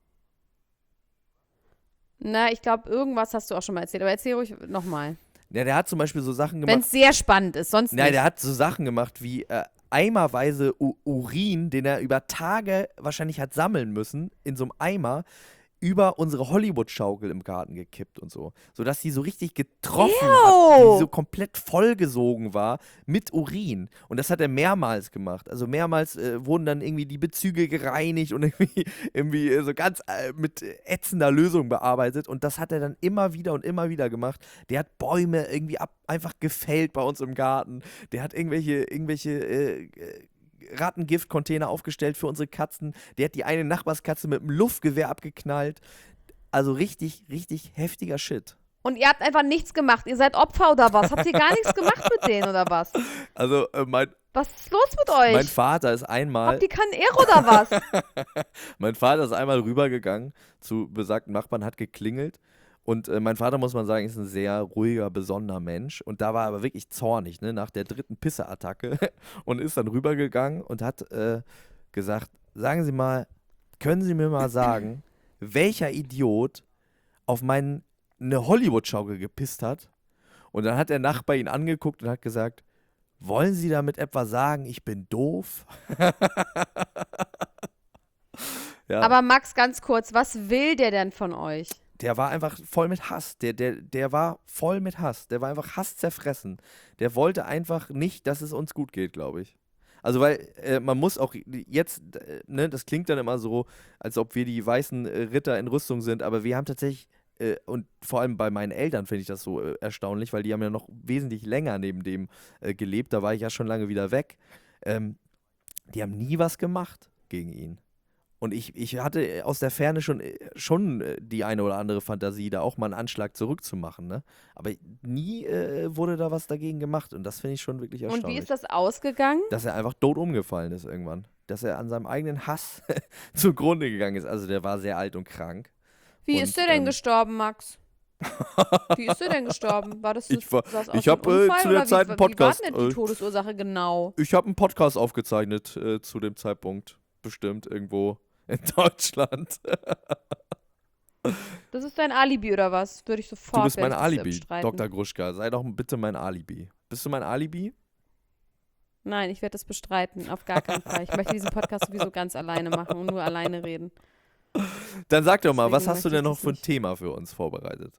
Na, ich glaube, irgendwas hast du auch schon mal erzählt, aber erzähl ruhig nochmal. Ja, der hat zum Beispiel so Sachen Wenn gemacht. es sehr spannend ist, sonst Nein, nicht. der hat so Sachen gemacht wie äh, eimerweise U Urin, den er über Tage wahrscheinlich hat sammeln müssen, in so einem Eimer, über unsere Hollywood-Schaukel im Garten gekippt und so. Sodass die so richtig getroffen hat, Ew. die so komplett vollgesogen war mit Urin. Und das hat er mehrmals gemacht. Also mehrmals äh, wurden dann irgendwie die Bezüge gereinigt und irgendwie, irgendwie äh, so ganz äh, mit ätzender Lösung bearbeitet. Und das hat er dann immer wieder und immer wieder gemacht. Der hat Bäume irgendwie ab, einfach gefällt bei uns im Garten. Der hat irgendwelche, irgendwelche äh, äh, Rattengift-Container aufgestellt für unsere Katzen. Der hat die eine Nachbarskatze mit einem Luftgewehr abgeknallt. Also richtig, richtig heftiger Shit. Und ihr habt einfach nichts gemacht. Ihr seid Opfer oder was? Habt ihr gar nichts gemacht mit denen oder was? Also äh, mein, Was ist los mit euch? mein Vater ist einmal, Habt ihr keinen Ehre oder was? mein Vater ist einmal rübergegangen zu besagten Nachbarn, hat geklingelt Und äh, mein Vater, muss man sagen, ist ein sehr ruhiger, besonnener Mensch. Und da war er aber wirklich zornig, ne, nach der dritten Pisseattacke und ist dann rübergegangen und hat äh, gesagt, sagen Sie mal, können Sie mir mal sagen, welcher Idiot auf meine Hollywood-Schaukel gepisst hat? Und dann hat der Nachbar ihn angeguckt und hat gesagt, wollen Sie damit etwa sagen, ich bin doof? Ja. Aber Max, ganz kurz, was will der denn von euch? Der war einfach voll mit Hass. Der, der, der war voll mit Hass. Der war einfach hasszerfressen. Der wollte einfach nicht, dass es uns gut geht, glaube ich. Also, weil äh, man muss auch jetzt, äh, ne, das klingt dann immer so, als ob wir die weißen äh, Ritter in Rüstung sind, aber wir haben tatsächlich, äh, und vor allem bei meinen Eltern finde ich das so äh, erstaunlich, weil die haben ja noch wesentlich länger neben dem äh, gelebt. Da war ich ja schon lange wieder weg. Ähm, die haben nie was gemacht gegen ihn. Und ich, ich hatte aus der Ferne schon, schon die eine oder andere Fantasie, da auch mal einen Anschlag zurückzumachen, ne? Aber nie äh, wurde da was dagegen gemacht und das finde ich schon wirklich erstaunlich. Und wie ist das ausgegangen? Dass er einfach tot umgefallen ist irgendwann. Dass er an seinem eigenen Hass zugrunde gegangen ist. Also der war sehr alt und krank. Wie und, ist der denn ähm, gestorben, Max? Wie ist der denn gestorben? War das, Ich war- das aus ich einem hab, äh, Unfall zu der oder Zeit wie, einen Podcast, Wie war denn äh, die Todesursache genau? Ich habe einen Podcast aufgezeichnet äh, zu dem Zeitpunkt. Bestimmt irgendwo in Deutschland. Das ist dein Alibi oder was? Würde ich sofort Du bist mein werde ich das Alibi, bestreiten. Doktor Gruschka. Sei doch bitte mein Alibi. Bist du mein Alibi? Nein, ich werde das bestreiten. Auf gar keinen Fall. Ich möchte diesen Podcast sowieso ganz alleine machen und nur alleine reden. Dann sag doch mal, was Deswegen hast du möchte ich denn noch das für ein nicht. Thema für uns vorbereitet?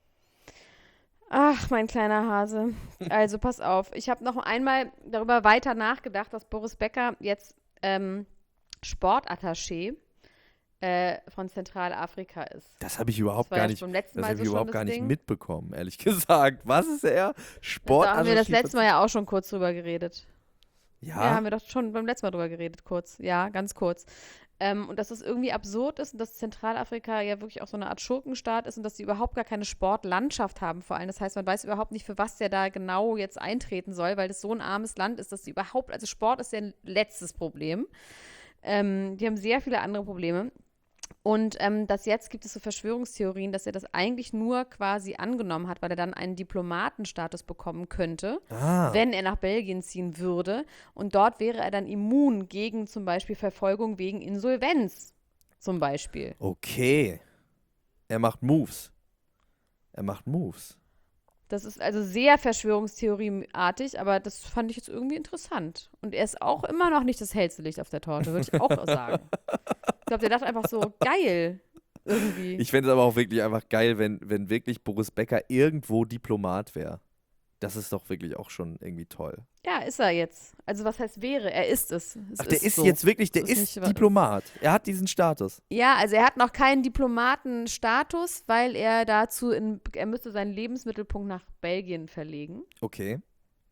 Ach, mein kleiner Hase. Also pass auf. Ich habe noch einmal darüber weiter nachgedacht, dass Boris Becker jetzt ähm, Sportattaché äh, von Zentralafrika ist. Das habe ich überhaupt Das war gar ja nicht, schon beim letzten das Mal habe so ich schon überhaupt das gar nicht Ding. mitbekommen, ehrlich gesagt. Was ist er? Da haben wir das Sportattaché letzte von- Mal ja auch schon kurz drüber geredet. Ja, Ja, haben wir doch schon beim letzten Mal drüber geredet, kurz. Ja, ganz kurz. Ähm, und dass das irgendwie absurd ist und dass Zentralafrika ja wirklich auch so eine Art Schurkenstaat ist und dass sie überhaupt gar keine Sportlandschaft haben vor allem. Das heißt, man weiß überhaupt nicht, für was der da genau jetzt eintreten soll, weil das so ein armes Land ist, dass sie überhaupt, also Sport ist ja letztes Problem. Ähm, die haben sehr viele andere Probleme. Und ähm, dass jetzt gibt es so Verschwörungstheorien, dass er das eigentlich nur quasi angenommen hat, weil er dann einen Diplomatenstatus bekommen könnte, ah, wenn er nach Belgien ziehen würde. Und dort wäre er dann immun gegen zum Beispiel Verfolgung wegen Insolvenz. Zum Beispiel. okay. Er macht Moves. Er macht Moves. Das ist also sehr verschwörungstheorieartig, aber das fand ich jetzt irgendwie interessant. Und er ist auch immer noch nicht das hellste Licht auf der Torte, würde ich auch sagen. Ich glaube, der dachte einfach so, geil, irgendwie. Ich fände es aber auch wirklich einfach geil, wenn, wenn wirklich Boris Becker irgendwo Diplomat wäre. Das ist doch wirklich auch schon irgendwie toll. Ja, ist er jetzt. Also was heißt wäre? Er ist es. es Ach, der ist so. jetzt wirklich, der Es ist ist nicht- Diplomat. Er hat diesen Status. Ja, also er hat noch keinen Diplomatenstatus, weil er dazu, in, er müsste seinen Lebensmittelpunkt nach Belgien verlegen. Okay.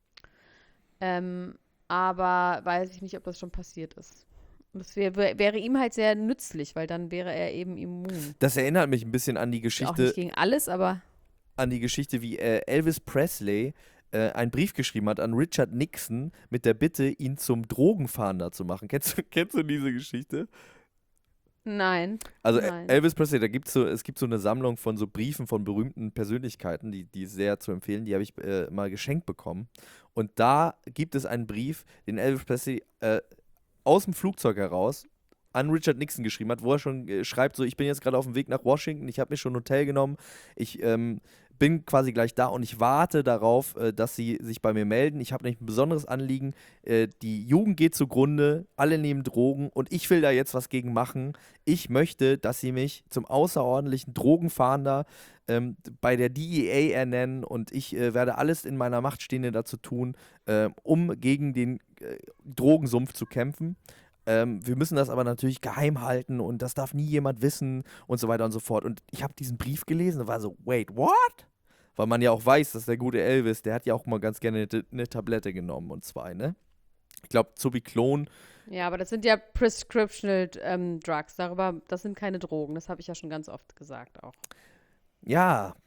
Ähm, aber weiß ich nicht, ob das schon passiert ist. Und das wär, wär, wäre ihm halt sehr nützlich, weil dann wäre er eben immun. Das erinnert mich ein bisschen an die Auch Geschichte, nicht gegen alles, aber an die Geschichte, wie äh, Elvis Presley äh, einen Brief geschrieben hat an Richard Nixon mit der Bitte, ihn zum Drogenfahnder zu machen. Kennst du, kennst du diese Geschichte? nein. Also äh, Nein. Elvis Presley, da gibt's so, es gibt so eine Sammlung von so Briefen von berühmten Persönlichkeiten, die, die ist sehr zu empfehlen, die habe ich äh, mal geschenkt bekommen. Und da gibt es einen Brief, den Elvis Presley äh, aus dem Flugzeug heraus an Richard Nixon geschrieben hat, wo er schon äh, schreibt, so, ich bin jetzt gerade auf dem Weg nach Washington, ich habe mir schon ein Hotel genommen, ich ähm, bin quasi gleich da und ich warte darauf, äh, dass sie sich bei mir melden. Ich habe nämlich ein besonderes Anliegen, äh, die Jugend geht zugrunde, alle nehmen Drogen und ich will da jetzt was gegen machen. Ich möchte, dass sie mich zum außerordentlichen Drogenfahnder ähm, bei der D E A ernennen und ich äh, werde alles in meiner Macht Stehende dazu tun, äh, um gegen den äh, Drogensumpf zu kämpfen. Ähm, wir müssen das aber natürlich geheim halten und das darf nie jemand wissen und so weiter und so fort. Und ich habe diesen Brief gelesen und war so, wait, what? Weil man ja auch weiß, dass der gute Elvis, der hat ja auch mal ganz gerne eine, eine Tablette genommen und zwei, ne? Ich glaube, Zubiklon, Ja, aber das sind ja Prescriptional ähm, Drugs. Darüber, das sind keine Drogen. Das habe ich ja schon ganz oft gesagt auch. ja,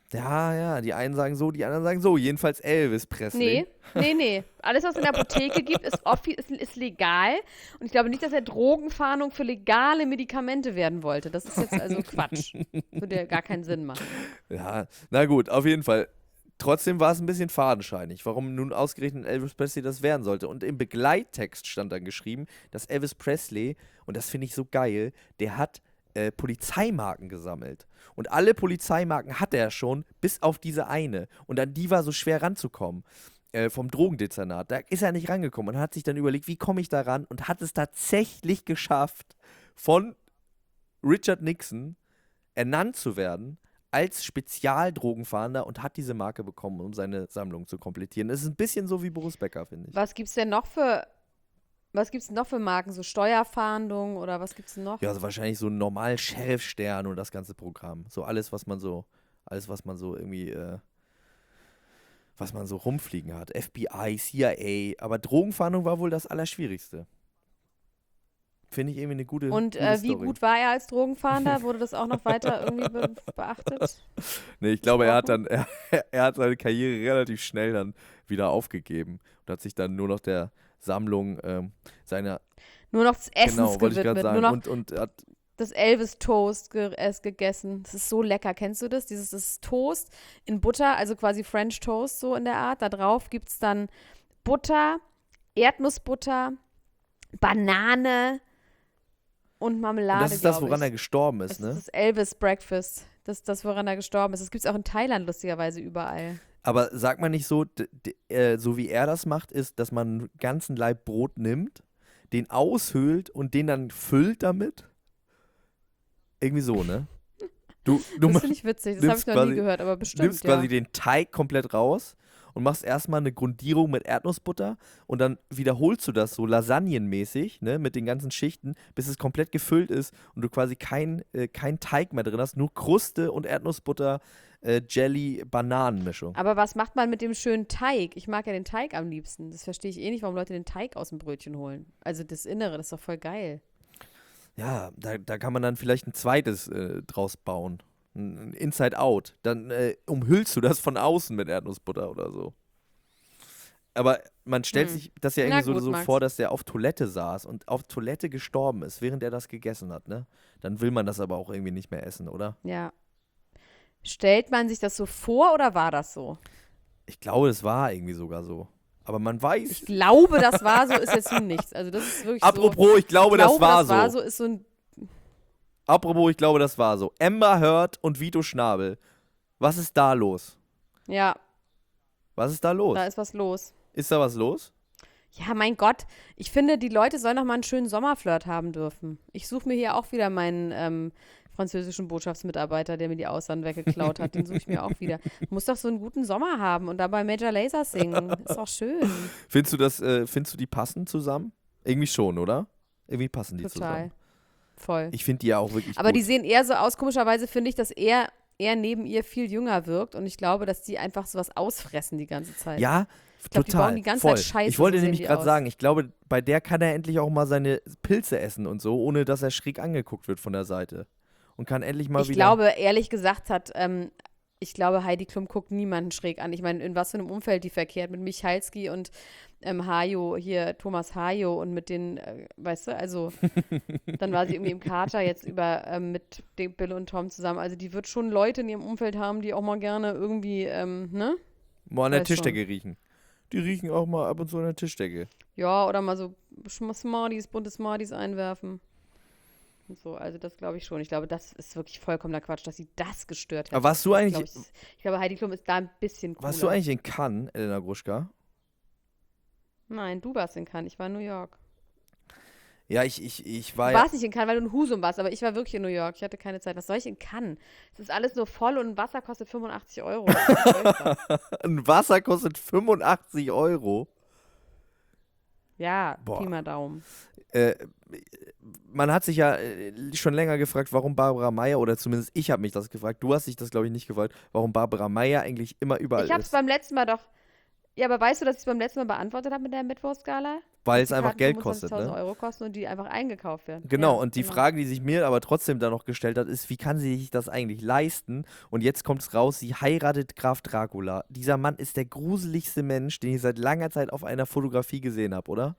Ja, ja, die einen sagen so, die anderen sagen so. Jedenfalls Elvis Presley. Nee, nee, nee. Alles, was es in der Apotheke gibt, ist, offi- ist, ist legal. Und ich glaube nicht, dass er Drogenfahndung für legale Medikamente werden wollte. Das ist jetzt also Quatsch. Würde ja gar keinen Sinn machen. Ja, na gut, auf jeden Fall. Trotzdem war es ein bisschen fadenscheinig, warum nun ausgerechnet Elvis Presley das werden sollte. Und im Begleittext stand dann geschrieben, dass Elvis Presley, und das finde ich so geil, der hat äh, Polizeimarken gesammelt. Und alle Polizeimarken hatte er schon, bis auf diese eine. Und an die war so schwer ranzukommen. Äh, vom Drogendezernat. Da ist er nicht rangekommen und hat sich dann überlegt, wie komme ich da ran? Und hat es tatsächlich geschafft, von Richard Nixon ernannt zu werden als Spezialdrogenfahnder und hat diese Marke bekommen, um seine Sammlung zu komplettieren. Das ist ein bisschen so wie Boris Becker, finde ich. Was gibt's denn noch für, was gibt's denn noch für Marken? So Steuerfahndung oder was gibt's denn noch? Ja, also wahrscheinlich so einen normalen Sheriff-Stern und das ganze Programm. So alles, was man so, alles, was man so irgendwie, äh, was man so rumfliegen hat. F B I, C I A, aber Drogenfahndung war wohl das Allerschwierigste. Finde ich irgendwie eine gute, Und gute äh, wie Story. gut war er als Drogenfahnder? Wurde das auch noch weiter irgendwie be beachtet? Nee, ich glaube, er hat dann, er, er hat seine Karriere relativ schnell dann wieder aufgegeben und hat sich dann nur noch der Sammlung ähm, seiner, Nur noch des Essens genau, wollte ich gerade gewidmet. sagen, Nur noch und, und hat, das Elvis-Toast ge es gegessen. Das ist so lecker. Kennst du das? Dieses das Toast in Butter, also quasi French Toast so in der Art. Da drauf gibt es dann Butter, Erdnussbutter, Banane und Marmelade, und das ist das, glaub woran ich. er gestorben ist, Das ne? ist das Elvis Breakfast. Das ist das, woran er gestorben ist. Das gibt es auch in Thailand lustigerweise überall. Aber sagt man nicht so, d- d- äh, so wie er das macht, ist, dass man einen ganzen Laib Brot nimmt, den aushöhlt und den dann füllt damit? Irgendwie so, ne? Du, du Das ma- finde ich witzig. Das habe nimmst ich noch nie quasi- gehört, aber bestimmt, nimmst ja. quasi den Teig komplett raus und machst erstmal eine Grundierung mit Erdnussbutter und dann wiederholst du das so lasagnenmäßig, ne, mit den ganzen Schichten, bis es komplett gefüllt ist und du quasi kein, äh, kein Teig mehr drin hast, nur Kruste und Erdnussbutter, äh, Jelly, Bananenmischung. Aber was macht man mit dem schönen Teig? Ich mag ja den Teig am liebsten. Das verstehe ich eh nicht, warum Leute den Teig aus dem Brötchen holen. Also das Innere, das ist doch voll geil. Ja, da, da kann man dann vielleicht ein zweites äh, draus bauen. Ein Inside Out. Dann äh, umhüllst du das von außen mit Erdnussbutter oder so. Aber man stellt Hm. sich das ja Na irgendwie so, gut, so Max. vor, dass der auf Toilette saß und auf Toilette gestorben ist, während er das gegessen hat, ne? Dann will man das aber auch irgendwie nicht mehr essen, oder? Ja. Stellt man sich das so vor oder war das so? Ich glaube, es war irgendwie sogar so. Aber man weiß. Ich glaube, das war so, ist jetzt nun nichts. Also das ist wirklich Apropos, ich glaube, so. Ich das glaube, war das so. war so, ist so ein. Apropos, ich glaube, das war so. Amber Heard und Vito Schnabel. Was ist da los? Ja, Was ist da los? da ist was los. Ist da was los? Ja, mein Gott. Ich finde, die Leute sollen noch mal einen schönen Sommerflirt haben dürfen. Ich suche mir hier auch wieder meinen ähm, französischen Botschaftsmitarbeiter, der mir die Austern weggeklaut hat. Den suche ich mir auch wieder. Muss doch so einen guten Sommer haben und dabei Major Lazer singen. Ist doch schön. Findest du das, äh, findest du die passen zusammen? Irgendwie schon, oder? Irgendwie passen die Total. zusammen. Voll. Ich finde die ja auch wirklich Aber gut. die sehen eher so aus, komischerweise finde ich, dass er, er neben ihr viel jünger wirkt und ich glaube, dass die einfach sowas ausfressen die ganze Zeit. Ja, Ich glaub, die total. bauen die ganze voll. Zeit Scheiße, Ich wollte so sehen nämlich die gerade aus. sagen, ich glaube, bei der kann er endlich auch mal seine Pilze essen und so, ohne dass er schräg angeguckt wird von der Seite. Und kann endlich mal Ich wieder. glaube, ehrlich gesagt hat, ähm, ich glaube, Heidi Klum guckt niemanden schräg an. Ich meine, in was für einem Umfeld die verkehrt mit Michalski und ähm, Hajo, hier Thomas Hajo und mit den, äh, weißt du, also dann war sie irgendwie im Kater jetzt über ähm, mit dem Bill und Tom zusammen. Also die wird schon Leute in ihrem Umfeld haben, die auch mal gerne irgendwie, ähm, ne? mal an der weiß schon. Tischdecke riechen. Die riechen auch mal ab und zu an der Tischdecke. Ja, oder mal so Sch- Smarties, bunte Smarties einwerfen. Und so, also das glaube ich schon. Ich glaube, das ist wirklich vollkommener Quatsch, dass sie das gestört hat. Aber warst du Ich eigentlich, glaube, ich, ich glaube, Heidi Klum ist da ein bisschen cooler. warst du eigentlich in Cannes, Elena Gruschka? Nein, du warst in Cannes, ich war in New York. Ja, ich, ich, ich war Du ja. warst nicht in Cannes, weil du in Husum warst, aber ich war wirklich in New York. Ich hatte keine Zeit. Was soll ich in Cannes? Es ist alles nur voll und Wasser kostet fünfundachtzig Euro. Das ist furchtbar. Ein Wasser kostet fünfundachtzig Euro. Ja, Boah. Pi mal Daumen. Äh, man hat sich ja äh, schon länger gefragt, warum Barbara Meyer, oder zumindest ich habe mich das gefragt, du hast dich das, glaube ich, nicht gefragt, warum Barbara Meyer eigentlich immer überall Ich habe es ist. beim letzten Mal doch. Ja, aber weißt du, dass ich es beim letzten Mal beantwortet habe mit der Mittwochsgala? weil dass es die einfach Karten Geld kostet, fünfundzwanzigtausend ne? Euro kosten und die einfach eingekauft werden. Genau, Ja, und die genau. Frage, die sich mir aber trotzdem da noch gestellt hat, ist, wie kann sie sich das eigentlich leisten? Und jetzt kommt es raus, sie heiratet Graf Dracula. Dieser Mann ist der gruseligste Mensch, den ich seit langer Zeit auf einer Fotografie gesehen habe, oder?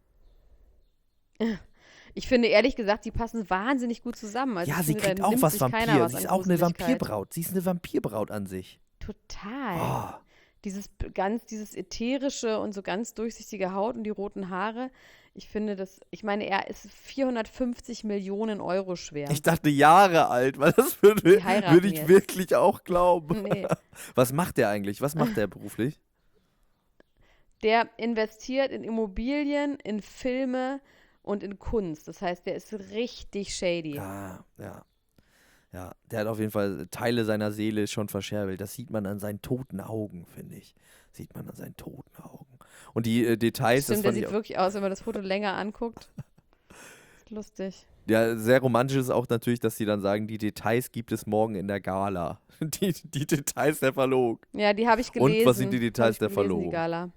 Ich finde ehrlich gesagt, die passen wahnsinnig gut zusammen. Also Ja, ich sie finde, da kriegt auch nimmt was sich keiner Vampir. was Sie an ist auch eine Gruseligkeit. Vampirbraut. Sie ist eine Vampirbraut an sich. Total. Oh. Dieses b- ganz, dieses ätherische und so ganz durchsichtige Haut und die roten Haare. Ich finde das, ich meine, er ist vierhundertfünfzig Millionen Euro schwer. Ich dachte Jahre alt, weil das würde, Die heiraten würde ich jetzt. wirklich auch glauben. Nee. Was macht der eigentlich? Was macht der beruflich? Der investiert in Immobilien, in Filme und in Kunst. Das heißt, der ist richtig shady. Ah, ja. Ja, der hat auf jeden Fall Teile seiner Seele schon verscherbelt. Das sieht man an seinen toten Augen, finde ich. Sieht man an seinen toten Augen. Und die äh, Details, Stimmt, das der fand ich sieht auch, wirklich aus, wenn man das Foto länger anguckt. Ist lustig. ja, sehr romantisch ist auch natürlich, dass sie dann sagen, die Details gibt es morgen in der Gala. Die, die Details der Verlobung. Ja, die habe ich Und gelesen. was sind die Hab Details ich der gelesen, Verlobung? Die Gala.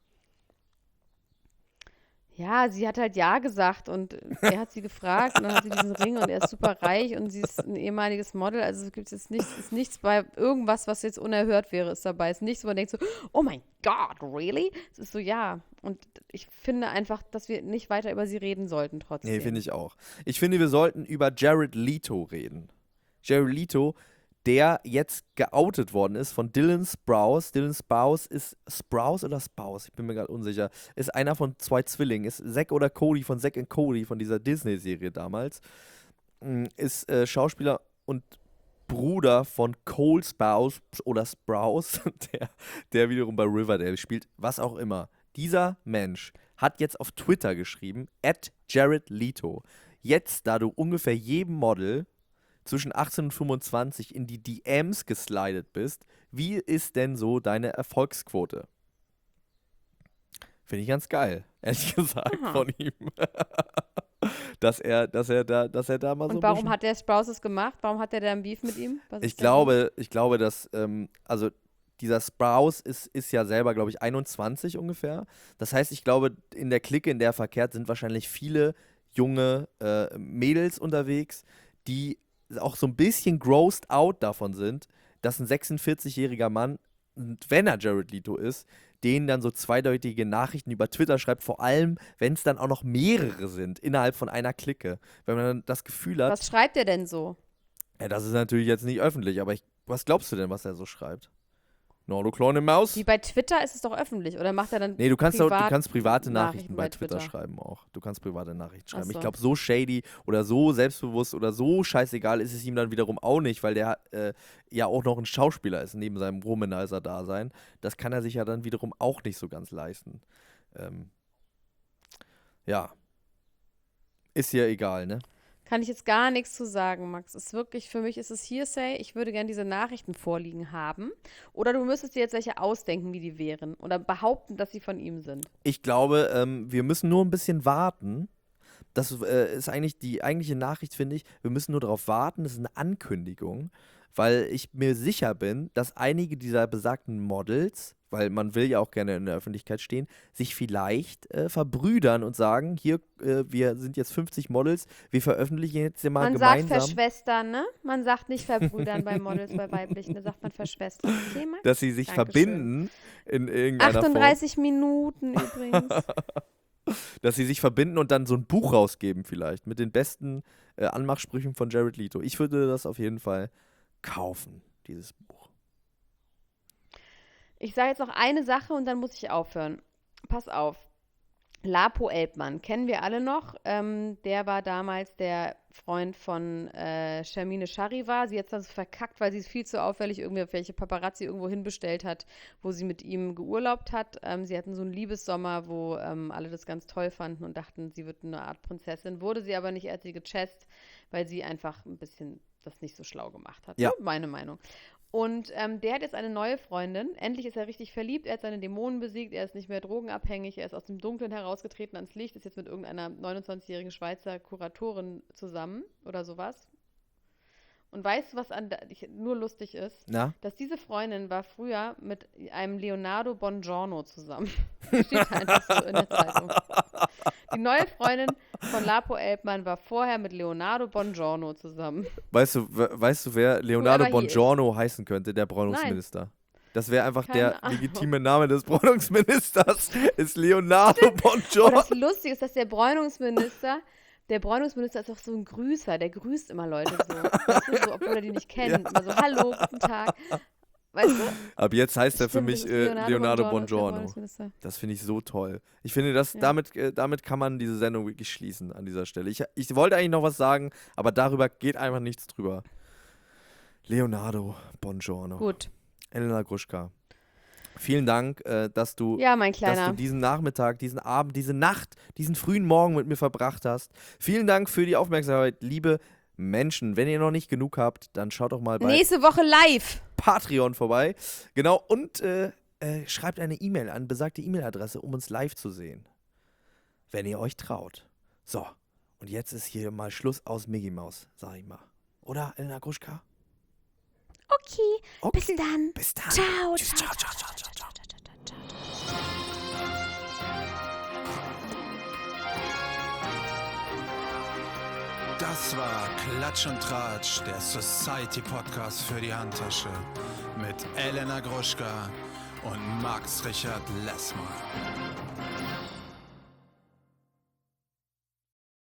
Ja, sie hat halt ja gesagt und er hat sie gefragt und dann hat sie diesen Ring und er ist super reich und sie ist ein ehemaliges Model. Also es gibt jetzt nichts, ist nichts bei irgendwas, was jetzt unerhört wäre, ist dabei. Es ist nichts, wo man denkt so, oh mein Gott, really? Es ist so, ja. Und ich finde einfach, dass wir nicht weiter über sie reden sollten trotzdem. Nee, finde ich auch. Ich finde, wir sollten über Jared Leto reden. Jared Leto, der jetzt geoutet worden ist von Dylan Sprouse. Dylan Sprouse ist Sprouse oder Spouse? Ich bin mir gerade unsicher. Ist einer von zwei Zwillingen. Ist Zack oder Cody von Zack and Cody von dieser Disney-Serie damals. Mm, Ist äh, Schauspieler und Bruder von Cole Sprouse oder Sprouse, der, der wiederum bei Riverdale spielt. Was auch immer. Dieser Mensch hat jetzt auf Twitter geschrieben, at Jared Leto. Jetzt, da du ungefähr jedem Model zwischen achtzehn und fünfundzwanzig in die D Ms geslidet bist, wie ist denn so deine Erfolgsquote? Finde ich ganz geil, ehrlich gesagt, Aha. von ihm. dass er, dass er da, dass er da mal so Und ein warum bisschen- hat der Sprouse es gemacht? Warum hat der da einen Beef mit ihm? Was Ich ist der Grund? glaube, ich glaube, dass, ähm, also dieser Sprouse ist, ist ja selber, glaube ich, einundzwanzig ungefähr. Das heißt, ich glaube, in der Clique, in der er verkehrt, sind wahrscheinlich viele junge äh, Mädels unterwegs, die auch so ein bisschen grossed out davon sind, dass ein sechsundvierzigjähriger Mann, wenn er Jared Leto ist, denen dann so zweideutige Nachrichten über Twitter schreibt, vor allem, wenn es dann auch noch mehrere sind innerhalb von einer Clique. Wenn man dann das Gefühl hat, Was schreibt er denn so? ja, das ist natürlich jetzt nicht öffentlich, aber ich, was glaubst du denn, was er so schreibt? No, du kleine Maus? Wie bei Twitter ist es doch öffentlich, oder macht er dann Nee, du kannst, auch, du privat kannst private Nachrichten Nachrichten bei bei Twitter, Twitter? schreiben auch. Du kannst private Nachrichten schreiben. Ach Ich so. glaube, so shady oder so selbstbewusst oder so scheißegal ist es ihm dann wiederum auch nicht, weil der äh, ja auch noch ein Schauspieler ist, neben seinem Womanizer-Dasein. Das kann er sich ja dann wiederum auch nicht so ganz leisten. Ähm, ja. Ist ja egal, ne? Kann ich jetzt gar nichts zu sagen, Max. Ist wirklich, für mich ist es Hearsay. Ich würde gerne diese Nachrichten vorliegen haben. Oder du müsstest dir jetzt welche ausdenken, wie die wären. Oder behaupten, dass sie von ihm sind. Ich glaube, ähm, wir müssen nur ein bisschen warten. Das äh, ist eigentlich die eigentliche Nachricht, finde ich. Wir müssen nur darauf warten. Das ist eine Ankündigung, weil ich mir sicher bin, dass einige dieser besagten Models, weil man will ja auch gerne in der Öffentlichkeit stehen, sich vielleicht äh, verbrüdern und sagen, hier, äh, wir sind jetzt fünfzig Models, wir veröffentlichen jetzt hier mal Man sagt gemeinsam, verschwestern, ne? Man sagt nicht verbrüdern bei Models, bei weiblichen. Da sagt man verschwestern. Okay, Max? dass sie sich Dankeschön. verbinden in irgendeiner Form. achtunddreißig Minuten übrigens. Dass sie sich verbinden und dann so ein Buch rausgeben vielleicht mit den besten äh, Anmachsprüchen von Jared Leto. Ich würde das auf jeden Fall kaufen, dieses Buch. Ich sage jetzt noch eine Sache und dann muss ich aufhören. Pass auf. Lapo Elbmann, kennen wir alle noch. Ähm, der war damals der Freund von äh, Shermine Charivar. Sie hat es dann so verkackt, weil sie es viel zu auffällig irgendwie auf welche Paparazzi irgendwo hinbestellt hat, wo sie mit ihm geurlaubt hat. Ähm, sie hatten so einen Liebessommer, wo ähm, alle das ganz toll fanden und dachten, sie wird eine Art Prinzessin. Wurde sie aber nicht, als sie gechest, weil sie einfach ein bisschen das nicht so schlau gemacht hat. Ja. Ne? Meine Meinung. Und ähm, der hat jetzt eine neue Freundin. Endlich ist er richtig verliebt. Er hat seine Dämonen besiegt. Er ist nicht mehr drogenabhängig. Er ist aus dem Dunklen herausgetreten ans Licht. Ist jetzt mit irgendeiner neunundzwanzigjährigen Schweizer Kuratorin zusammen oder sowas. Und weißt du, was an da- ich- nur lustig ist? Na? Dass diese Freundin war früher mit einem Leonardo Bongiorno zusammen. Steht einfach so in der Zeitung. Die neue Freundin von Lapo Elbmann war vorher mit Leonardo Bongiorno zusammen. Weißt du, we- weißt du, wer Leonardo Whoever he is. Bongiorno heißen könnte, der Bräunungsminister? Das wäre einfach der Keine Ahnung. legitime Name des Bräunungsministers, ist Leonardo Und Bongiorno. das Lustige ist, dass der Bräunungsminister, der Bräunungsminister ist auch so ein Grüßer, der grüßt immer Leute so, weißt du, so obwohl er die nicht kennt. Immer so, hallo, guten Tag. Weißt du? Ab jetzt heißt er für Stimmt, mich das ist äh, Leonardo ist der Bongiorno. Bräunungsminister. Das finde ich so toll. Ich finde, dass Ja. damit, äh, damit kann man diese Sendung wirklich schließen an dieser Stelle. Ich, ich wollte eigentlich noch was sagen, aber darüber geht einfach nichts drüber. Leonardo Bongiorno. Gut. Elena Gruschka. Vielen Dank, äh, dass du Ja, mein dass Kleiner. du diesen Nachmittag, diesen Abend, diese Nacht, diesen frühen Morgen mit mir verbracht hast. Vielen Dank für die Aufmerksamkeit, liebe Menschen. Wenn ihr noch nicht genug habt, dann schaut doch mal bei Nächste Woche live. Patreon vorbei. Genau, und äh, äh, schreibt eine E-Mail an, besagte E-Mail-Adresse, um uns live zu sehen. Wenn ihr euch traut. So, und jetzt ist hier mal Schluss aus Mickey Maus, sag ich mal. Oder, Elena Gruschka? Okay, Okay. bis dann. Bis dann. Ciao, Tschüss, ciao, ciao, ciao, ciao, ciao, ciao. ciao, ciao, ciao, ciao. Das war Klatsch und Tratsch, der Society Podcast für die Handtasche mit Elena Gruschka und Max Richard Lessmann.